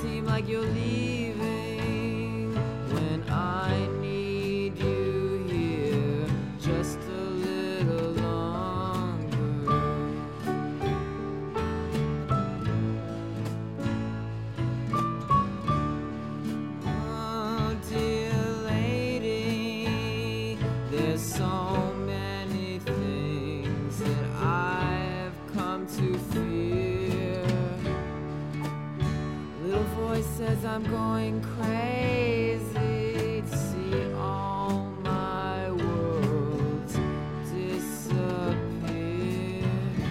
seem like you're leaving when I need you here just a little longer. Oh, dear lady, there's so many things that I've come to fear. Little voice says I'm going crazy to see all my worlds disappear.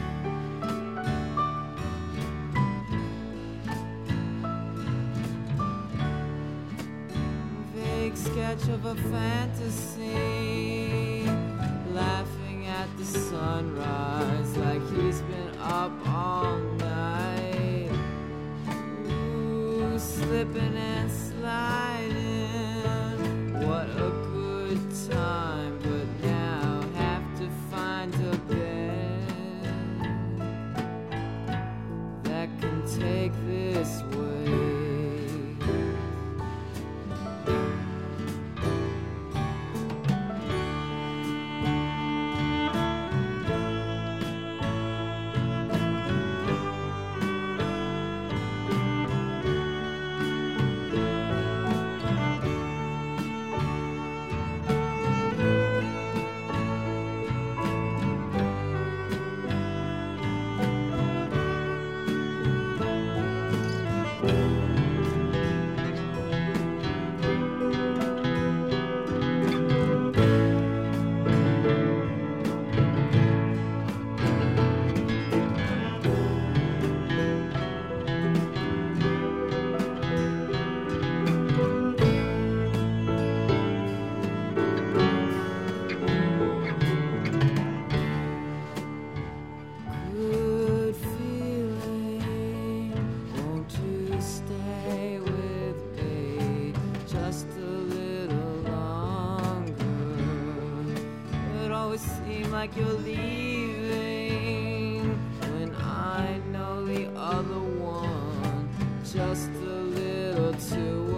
Vague sketch of a fantasy, laughing at the sunrise like he's been up all night. Ooh, slipping and sliding, what a good time, but now have to find a bed that can take this way. Good feeling, won't you stay with me just a little longer? It always seems like you're leaving when I know the other one just a little too